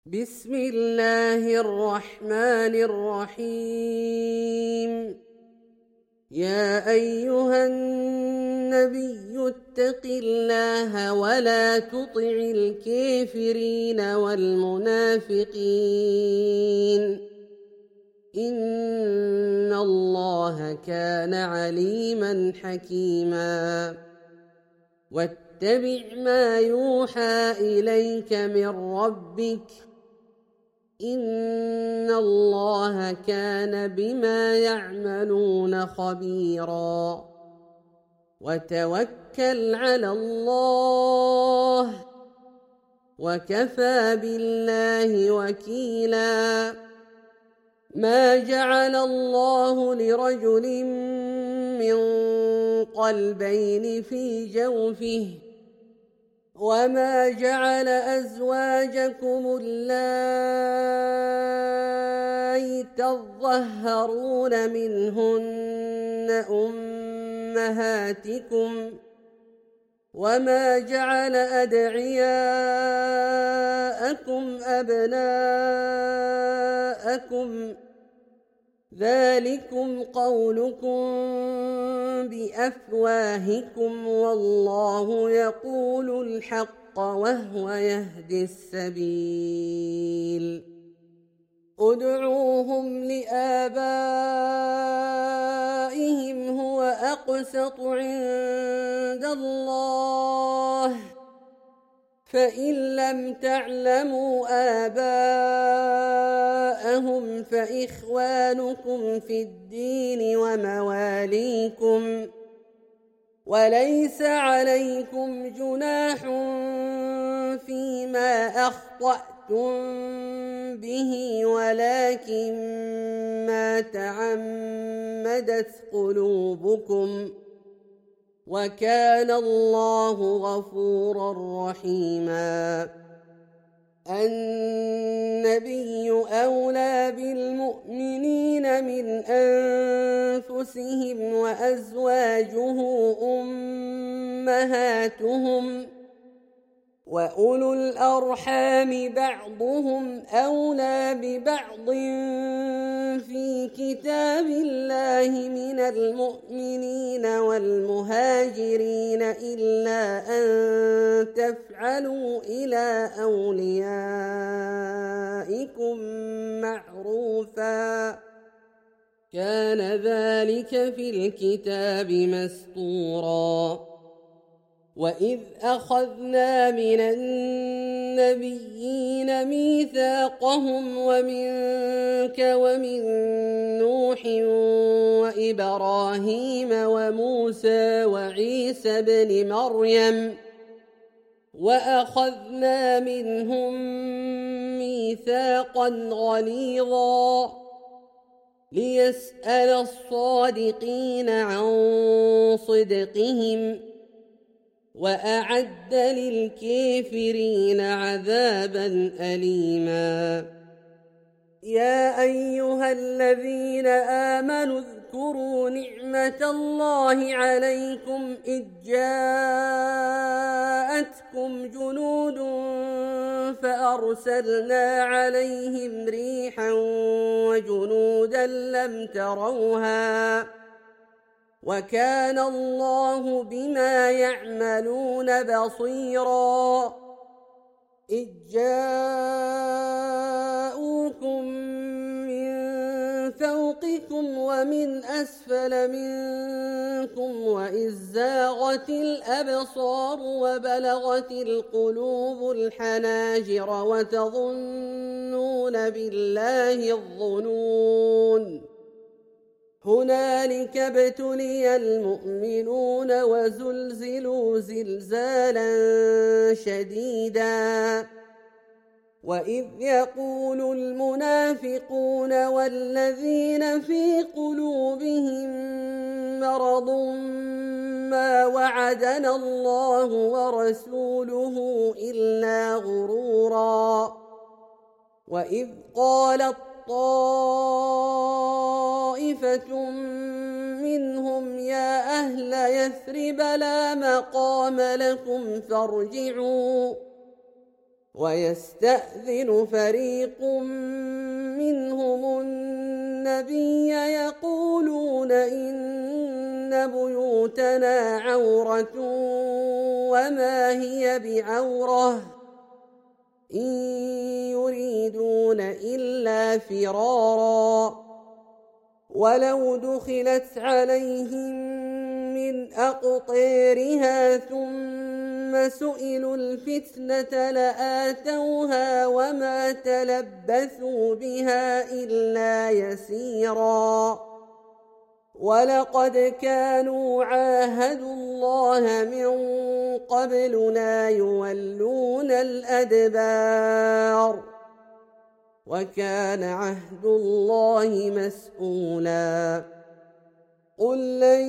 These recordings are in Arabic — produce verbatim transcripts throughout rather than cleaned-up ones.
بسم الله الرحمن الرحيم. يا أيها النبي اتق الله ولا تطع الكافرين والمنافقين إن الله كان عليما حكيما. واتبع ما يوحى إليك من ربك إن الله كان بما يعملون خبيرا. وتوكل على الله وكفى بالله وكيلا. ما جعل الله لرجل من قلبين في جوفه وما جعل أزواجكم اللائي تظهرون منهن أمهاتكم وما جعل أدعياءكم أبناءكم ذلكم قولكم بأفواهكم والله يقول الحق وهو يهدي السبيل. ادعوهم لآبائهم هو أقسط عند الله فإن لم تعلموا آباءهم فإخوانكم في الدين ومواليكم وليس عليكم جناح فيما أخطأتم به ولكن ما تعمدت قلوبكم وكان الله غفورا رحيما. النبي أولى بالمؤمنين من أنفسهم وأزواجه أمهاتهم وأولو الأرحام بعضهم أولى ببعض في كتاب الله من المؤمنين والمهاجرين إلا أن تفعلوا إلى أوليائكم معروفا كان ذلك في الكتاب مسطورا. وإذ أخذنا من النبيين ميثاقهم ومنك ومن نوح وإبراهيم وموسى وعيسى بن مريم وأخذنا منهم ميثاقا غليظا ليسأل الصادقين عن صدقهم وأعد للكافرين عذابا أليما. يا أيها الذين آمنوا اذكروا نعمة الله عليكم إذ جاءتكم جنود فأرسلنا عليهم ريحا وجنودا لم تروها وكان الله بما يعملون بصيرا. إذ جاءوكم من فوقكم ومن أسفل منكم وإذ زاغت الأبصار وبلغت القلوب الحناجر وتظنون بالله الظنون هنالك ابتلي المؤمنون وزلزلوا زلزالا شديدا. وإذ يقول المنافقون والذين في قلوبهم مرض ما وعدنا الله ورسوله إلا غرورا. وإذ قالت طائفة منهم يا أهل يثرب لا مقام لكم فارجعوا ويستأذن فريق منهم النبي يقولون إن بيوتنا عورة وما هي بعورة إن يريدون إلا فرارا ولو دخلت عليهم من أقطارها ثم سئلوا الفتنة لآتوها وما تلبثوا بها إلا يسيرا ولقد كانوا عاهدوا الله من قبل لا يولون الأدبار وكان عهد الله مسؤولا قل لن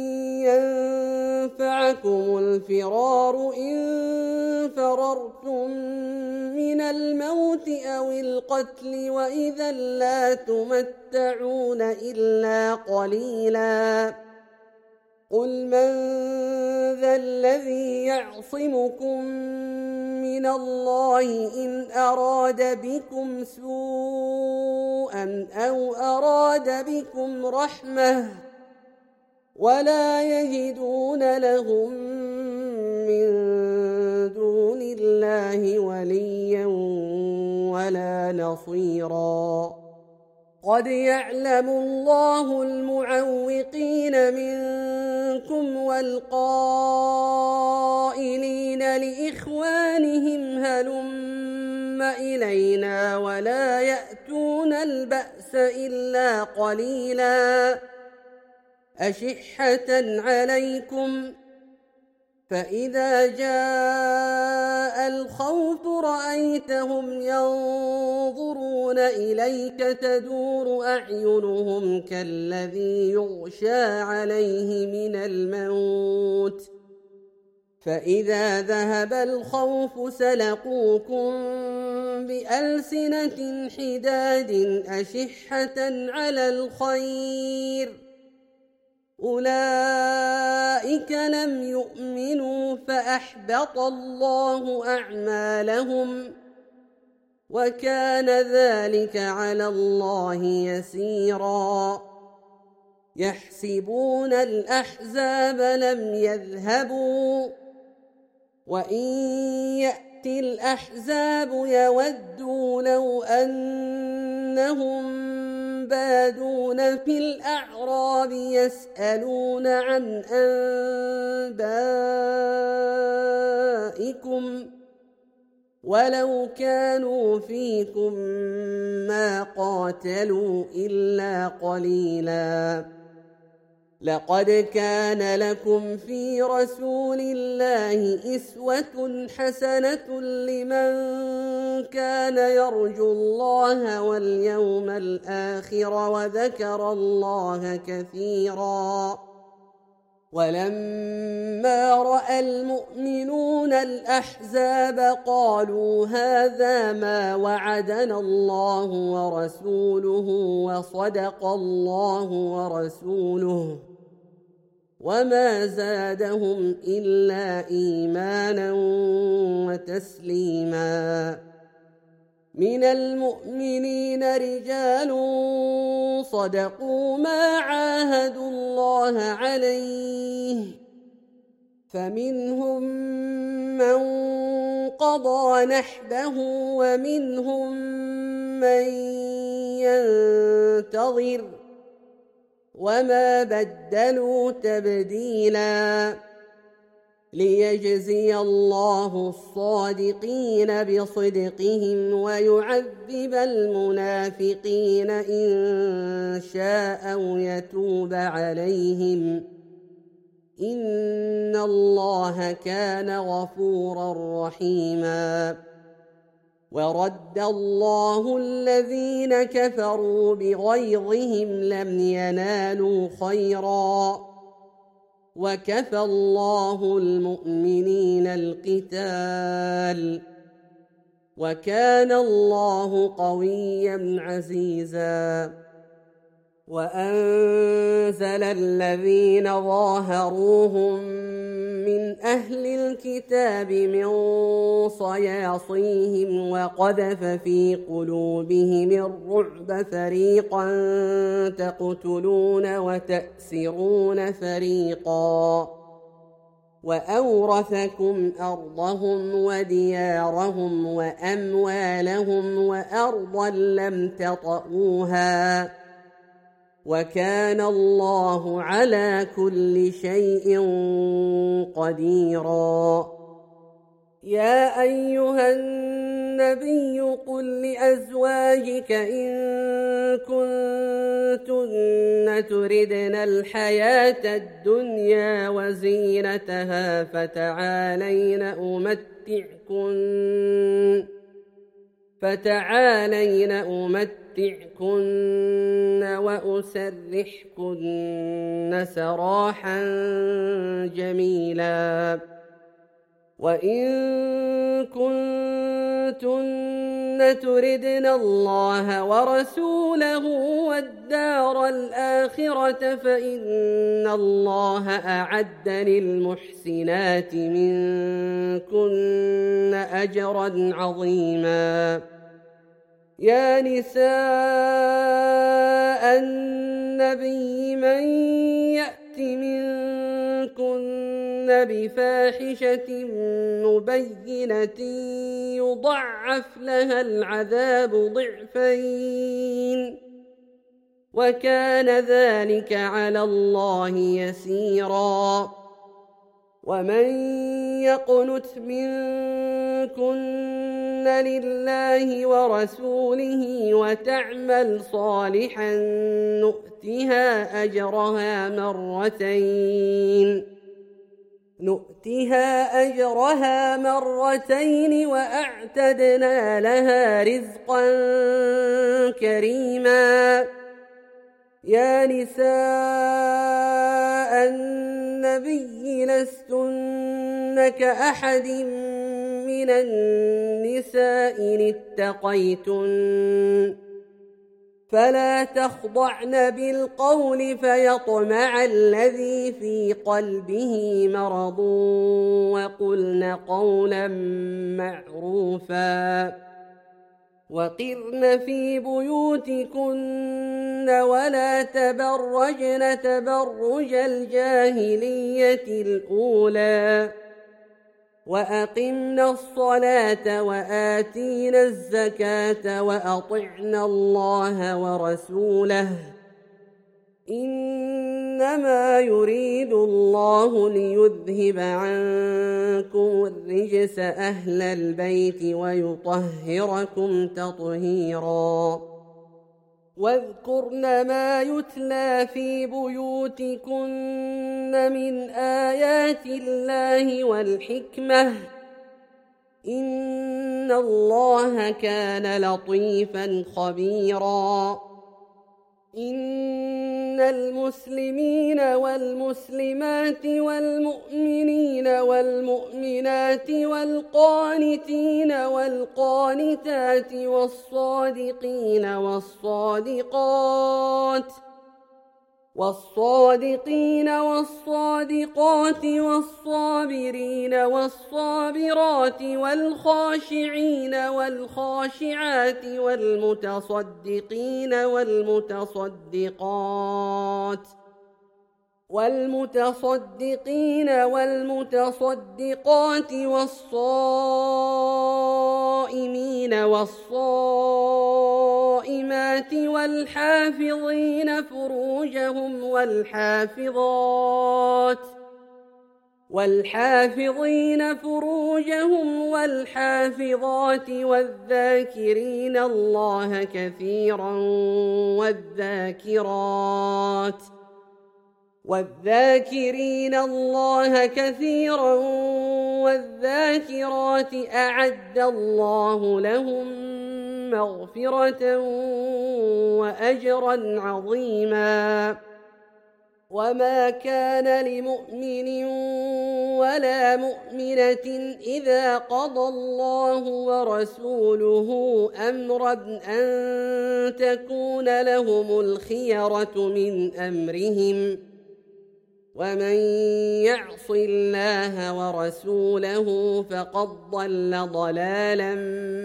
ينفعكم الفرار إن فررتم من الموت أو القتل وإذا لا تمتعون إلا قليلا قل من ذا الذي يعصمكم من الله إن أراد بكم سوءا أو أراد بكم رحمة ولا يجدون لهم من دون الله وليا ولا نصيرا قد يعلم الله المعوقين منكم والقائلين لإخوانهم هلم إلينا ولا يأتون البأس إلا قليلا أشحة عليكم فإذا جاء الخوف رأيتهم ينظرون إليك تدور أعينهم كالذي يغشى عليه من الموت فإذا ذهب الخوف سلقوكم بألسنة حداد أشحة على الخير أولئك لم يؤمنوا فأحبط الله أعمالهم وكان ذلك على الله يسيرا يحسبون الأحزاب لم يذهبوا وإن يأتي الأحزاب يودوا لو أنهم بادون في الأعراب يسألون عن أنبائكم ولو كانوا فيكم ما قاتلوا إلا قليلا لقد كان لكم في رسول الله أسوة حسنة لمن كان يرجو الله واليوم الآخر وذكر الله كثيرا ولما رأى المؤمنون الأحزاب قالوا هذا ما وعدنا الله ورسوله وصدق الله ورسوله وما زادهم إلا إيمانا وتسليما من المؤمنين رجال صدقوا ما عاهدوا الله عليه فمنهم من قضى نحبه ومنهم من ينتظر وما بدلوا تبديلا ليجزي الله الصادقين بصدقهم ويعذب المنافقين إن شاء أو يتوب عليهم إن الله كان غفورا رحيما ورد الله الذين كفروا بغيظهم لم ينالوا خيرا وكفى الله المؤمنين القتال وكان الله قويا عزيزا وأنزل الذين ظاهروهم من أهل الكتاب من صياصيهم وقذف في قلوبهم الرعب فريقا تقتلون وتأسرون فريقا وأورثكم أرضهم وديارهم وأموالهم وأرضا لم تطئوها وكان الله على كل شيء قديرا. يا أيها النبي قل لأزواجك إن كنتن تردن الحياة الدنيا وزينتها فتعالين أمتعكن فتعالين أمتعكن وأسرحكن سراحا جميلا. وإن كنتن تردن الله ورسوله والدار الآخرة فإن الله أعد للمحسنات منكن أجرا عظيما. يا نساء النبي من يأت منكن بفاحشة مبينة يضعف لها العذاب ضعفين وكان ذلك على الله يسيرا. ومن يقنت منكن لله ورسوله وتعمل صالحا نؤتها أجرها مرتين نؤتها أجرها مرتين وأعتدنا لها رزقا كريما. يا نساء النبي لستن كأحد من النساء إن اتقيتن فلا تخضعن بالقول فيطمع الذي في قلبه مرض وقلن قولا معروفا. وقرن في بيوتكن ولا تبرجن تبرج الجاهلية الأولى وأقمنا الصلاة وآتينا الزكاة وأطعنا الله ورسوله إنما يريد الله ليذهب عنكم الرجس أهل البيت ويطهركم تطهيرا. واذكرن ما يتلى في بيوتكن من آيات الله والحكمة إن الله كان لطيفا خبيرا. إن المسلمين والمسلمات والمؤمنين والمؤمنات والقانتين والقانتات والصادقين والصادقات والصادقين والصادقات والصابرين والصابرات والخاشعين والخاشعات والمتصدقين والمتصدقات والمتصدقين والمتصدقات والصائمين والصائمات والحافظين فروجهم والحافظات والحافظين فروجهم والحافظات والذاكرين الله كثيرا والذاكرات والذاكرين الله كثيرا والذاكرات أعد الله لهم مغفرة وأجرا عظيما. وما كان لمؤمن ولا مؤمنة إذا قضى الله ورسوله أمرا أن تكون لهم الخيرة من أمرهم ومن يعص الله ورسوله فقد ضل ضلالا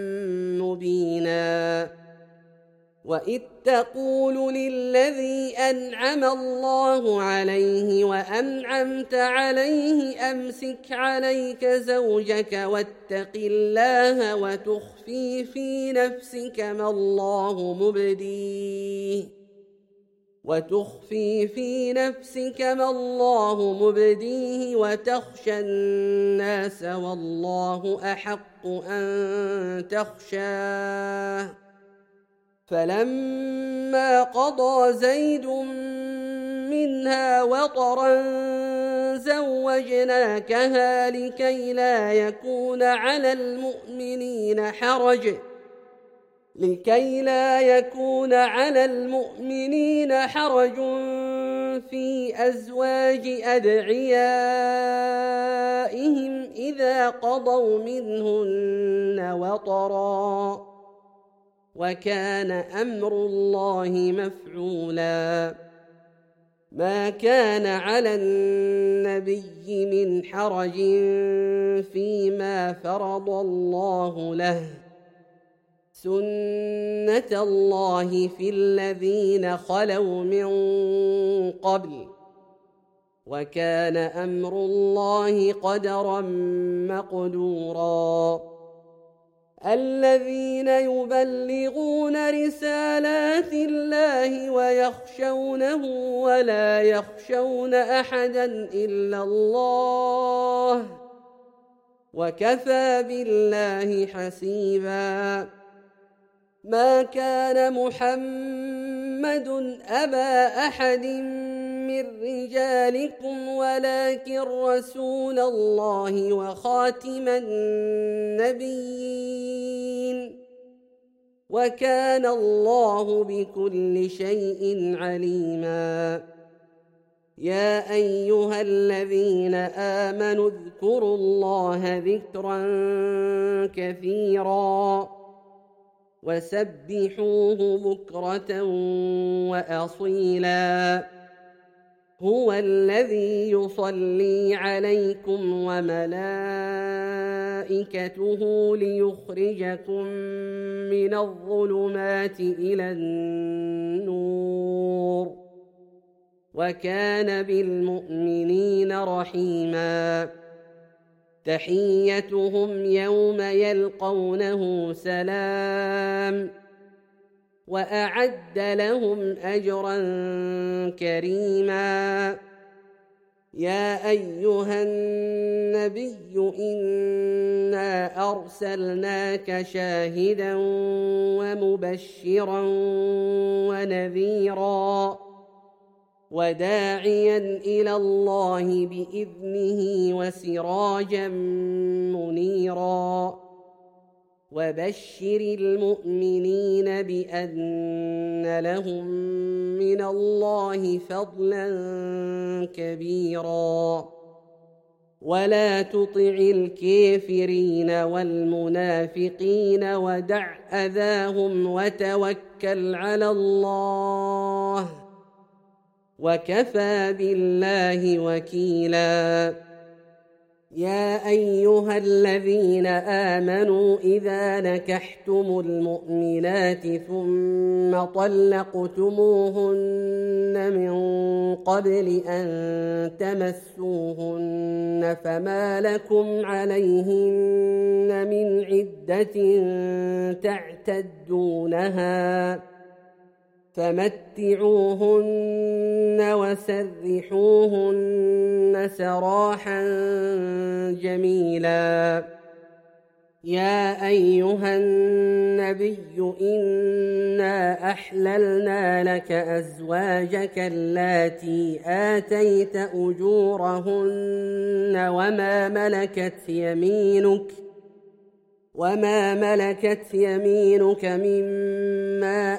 مبينا وإذ تقول للذي أنعم الله عليه وأنعمت عليه أمسك عليك زوجك واتق الله وتخفي في نفسك ما الله مبديه وتخفي في نفسك ما الله مبديه وتخشى الناس والله أحق أن تخشاه فلما قضى زيد منها وطرا زوجناكها لكي لا يكون على المؤمنين حرج لكي لا يكون على المؤمنين حرج في أزواج أدعيائهم إذا قضوا منهن وطرا وكان أمر الله مفعولا ما كان على النبي من حرج فيما فرض الله له سنة الله في الذين خلوا من قبل وكان أمر الله قدرا مقدورا الذين يبلغون رسالات الله ويخشونه ولا يخشون أحدا إلا الله وكفى بالله حسيبا ما كان محمد أبا أحد من رجالكم ولكن رسول الله وخاتم النبيين وكان الله بكل شيء عليما يا أيها الذين آمنوا اذكروا الله ذكرا كثيرا وسبحوه بكرة وأصيلا هو الذي يصلي عليكم وملائكته ليخرجكم من الظلمات إلى النور وكان بالمؤمنين رحيما تحيتهم يوم يلقونه سلام وأعد لهم أجرا كريما يا أيها النبي إنا أرسلناك شاهدا ومبشرا ونذيرا وداعيا إلى الله بإذنه وسراجا منيرا وبشر المؤمنين بأن لهم من الله فضلا كبيرا ولا تطع الكافرين والمنافقين ودع أذاهم وتوكل على الله وكفى بالله وكيلا يا أيها الذين آمنوا إذا نكحتم المؤمنات ثم طلقتموهن من قبل أن تمسوهن فما لكم عليهن من عدة تعتدونها فمتعوهن وسرحوهن سراحا جميلا يا أيها النبي إنا أحللنا لك أزواجك اللاتي آتيت أجورهن وما ملكت يمينك وما ملكت يمينك مما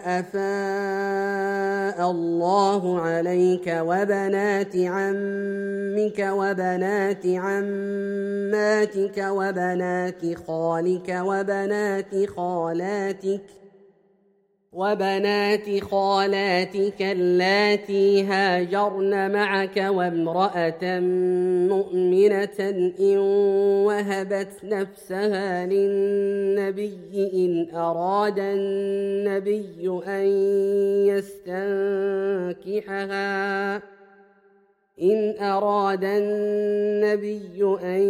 أفاء الله عليك وبنات عمك وبنات عماتك وبنات خالك وبنات خالاتك وبنات خالاتك اللاتي هاجرن معك وامرأة مؤمنة إن وهبت نفسها للنبي إن أراد النبي أن يستنكحها إن أراد النبي أن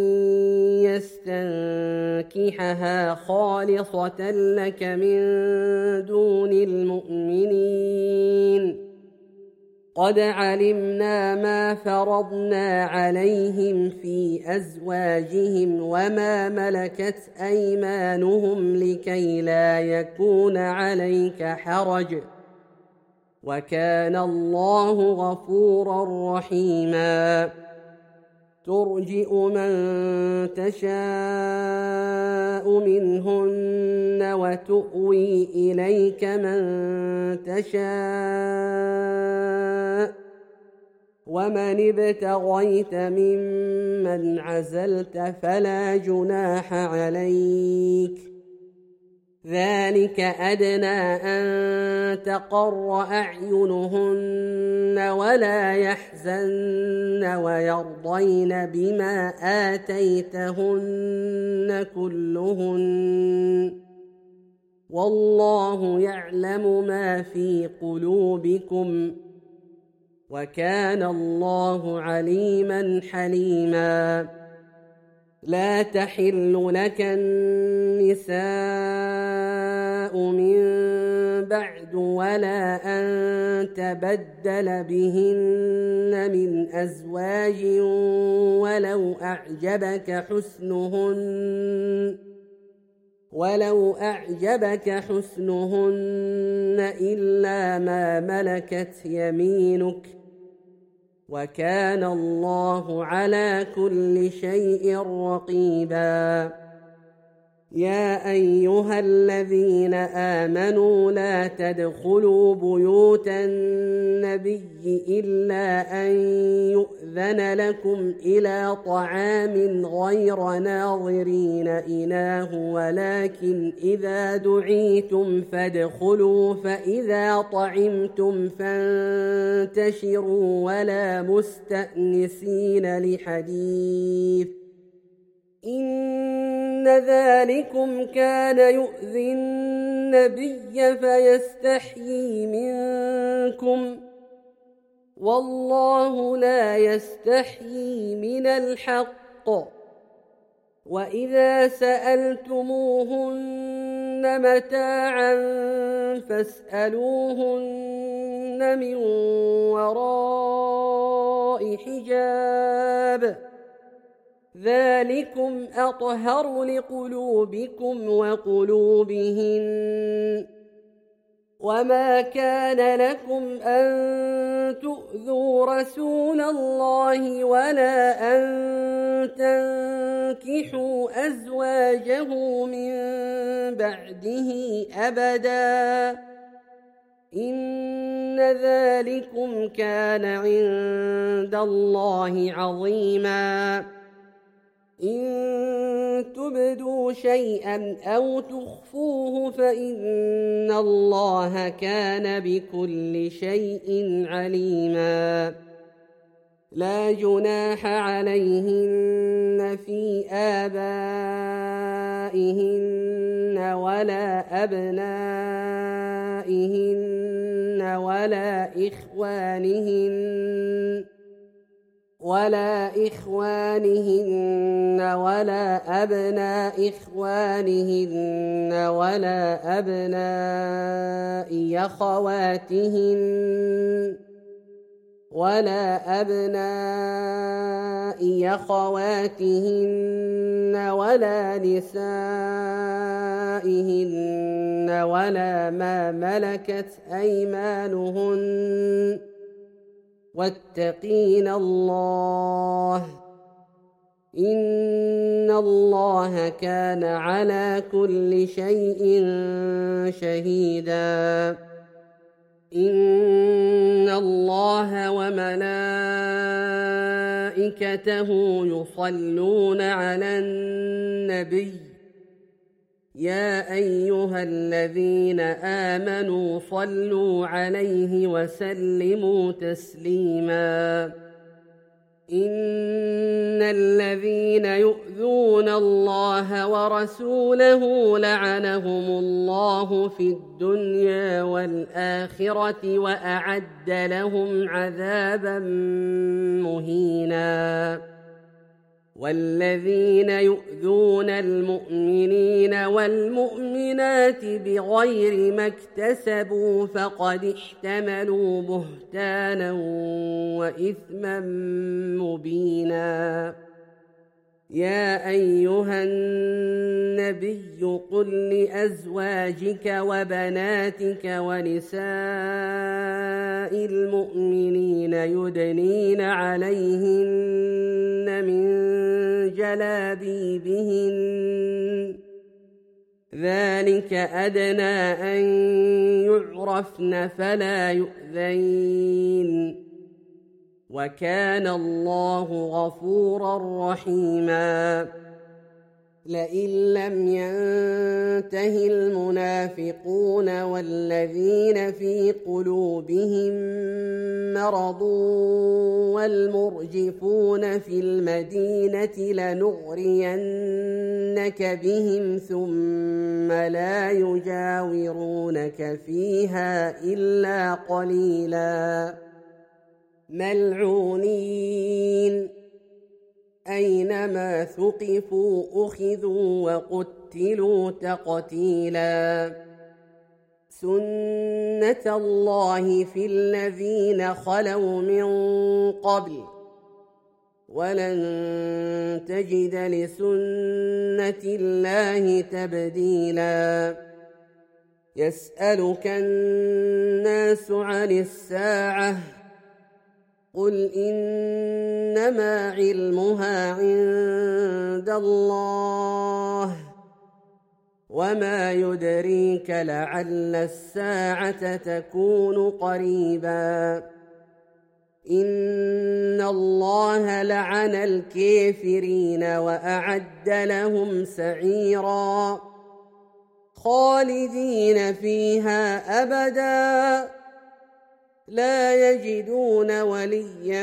يستنكحها خالصة لك من دون المؤمنين قد علمنا ما فرضنا عليهم في أزواجهم وما ملكت أيمانهم لكي لا يكون عليك حرج وكان الله غفورا رحيما ترجئ من تشاء منهن وتؤوي إليك من تشاء ومن ابتغيت ممن عزلت فلا جناح عليك ذلك أدنى أن تقر أعينهن ولا يحزن ويرضين بما آتيتهن كلهن والله يعلم ما في قلوبكم وكان الله عليما حليما لا تحل لك النساء من بعد ولا أن تبدل بهن من أزواج ولو أعجبك حسنهن ولو أعجبك حسنهن إلا ما ملكت يمينك وكان الله على كل شيء رقيبا يا أيها الذين آمنوا لا تدخلوا بيوت النبي إلا أن يؤذن لكم إلى طعام غير ناظرين إناه ولكن إذا دعيتم فادخلوا فإذا طعمتم فانتشروا ولا مستأنسين لحديث إن ذلكم كان يؤذي النبي فيستحيي منكم والله لا يستحيي من الحق وإذا سألتموهن متاعا فاسألوهن من وراء حجاب ذلكم أطهر لقلوبكم وقلوبهن وما كان لكم أن تؤذوا رسول الله ولا أن تنكحوا أزواجه من بعده أبدا إن ذلكم كان عند الله عظيما إن تبدوا شيئا أو تخفوه فإن الله كان بكل شيء عليما لا جناح عليهن في آبائهن ولا أبنائهن ولا إخوانهن ولا إخوانهن ولا أبناء إخوانهن ولا أبناء أخواتهن ولا أبناء أخواتهن ولا نسائهن ولا ما ملكت أيمانهن واتقين الله إن الله كان على كل شيء شهيدا إن الله وملائكته يصلون على النبي يا أيها الذين آمنوا صلوا عليه وسلموا تسليما إن الذين يؤذون الله ورسوله لعنهم الله في الدنيا والآخرة وأعد لهم عذابا مهينا والذين يؤذون المؤمنين والمؤمنات بغير ما اكتسبوا فقد احتملوا بهتانا وإثما مبينا يا أيها النبي قل لأزواجك وبناتك ونساء المؤمنين يدنين عليهن من جلابيبهن ذلك أدنى أن يعرفن فلا يؤذين وكان الله غفورا رحيما لئن لم ينته المنافقون والذين في قلوبهم مرض والمرجفون في المدينة لنغرينك بهم ثم لا يجاورونك فيها إلا قليلا ملعونين أينما ثقفوا أخذوا وقتلوا تقتيلا سنة الله في الذين خلوا من قبل ولن تجد لسنة الله تبديلا يسألك الناس عن الساعة قل إنما علمها عند الله وما يدريك لعل الساعة تكون قريبا إن الله لعن الكافرين وأعد لهم سعيرا خالدين فيها أبدا لا يجدون وليا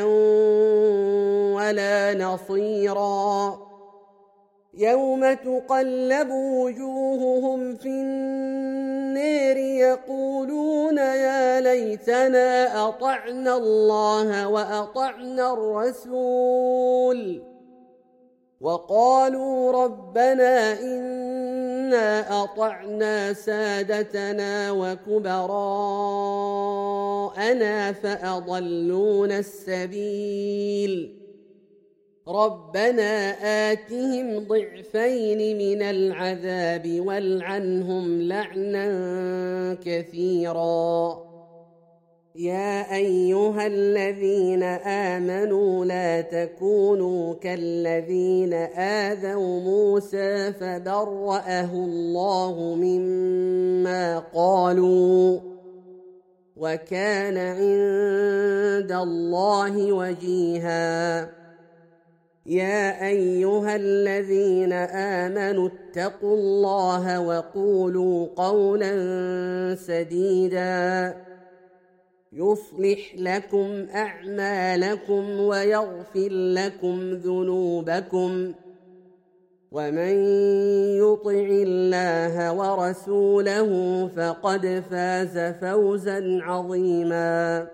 ولا نصيرا يوم تقلب وجوههم في النار يقولون يا ليتنا أطعنا الله وأطعنا الرسول وقالوا ربنا إنا أطعنا سادتنا وكبراءنا فأضلونا السبيل ربنا آتهم ضعفين من العذاب والعنهم لعنا كثيرا يا أيها الذين آمنوا لا تكونوا كالذين آذوا موسى فبرأه الله مما قالوا وكان عند الله وجيها يا أيها الذين آمنوا اتقوا الله وقولوا قولا سديدا يصلح لكم أعمالكم ويغفر لكم ذنوبكم ومن يطع الله ورسوله فقد فاز فوزا عظيما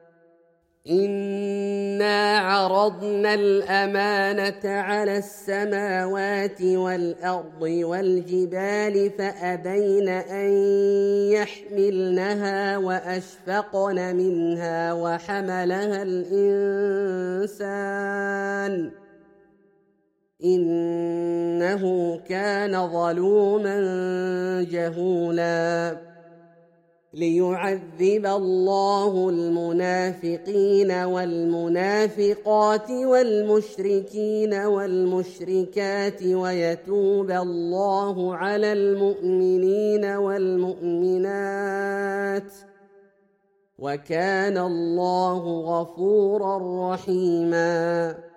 إنا عرضنا الأمانة على السماوات والأرض والجبال فأبين أن يحملنها وأشفقن منها وحملها الإنسان إنه كان ظلوما جهولا ليعذب الله المنافقين والمنافقات والمشركين والمشركات ويتوب الله على المؤمنين والمؤمنات وكان الله غفورا رحيما.